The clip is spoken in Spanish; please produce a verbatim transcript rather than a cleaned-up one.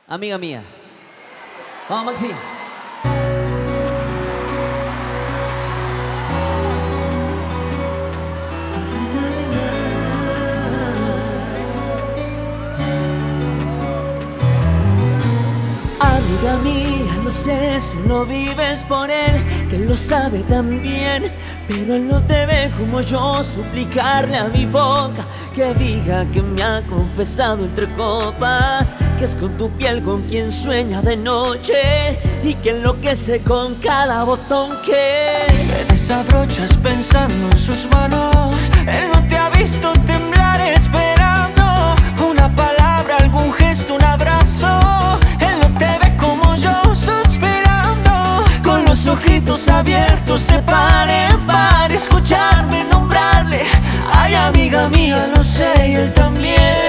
amiga mía. Vamos, Maxi. Amiga mía, no sé si no vives por él, que él lo sabe también, pero él no te ve como yo suplicarle a mi boca que diga que me ha confesado entre copas, que es con tu piel con quien sueña de noche y que enloquece con cada botón que te desabrochas pensando en sus manos. Él no te ha visto temblar esperando una palabra, algún gesto, un abrazo. Él no te ve como yo suspirando, con los ojitos abiertos se pare para escucharme nombrarle. Ay, amiga mía, lo sé y él también.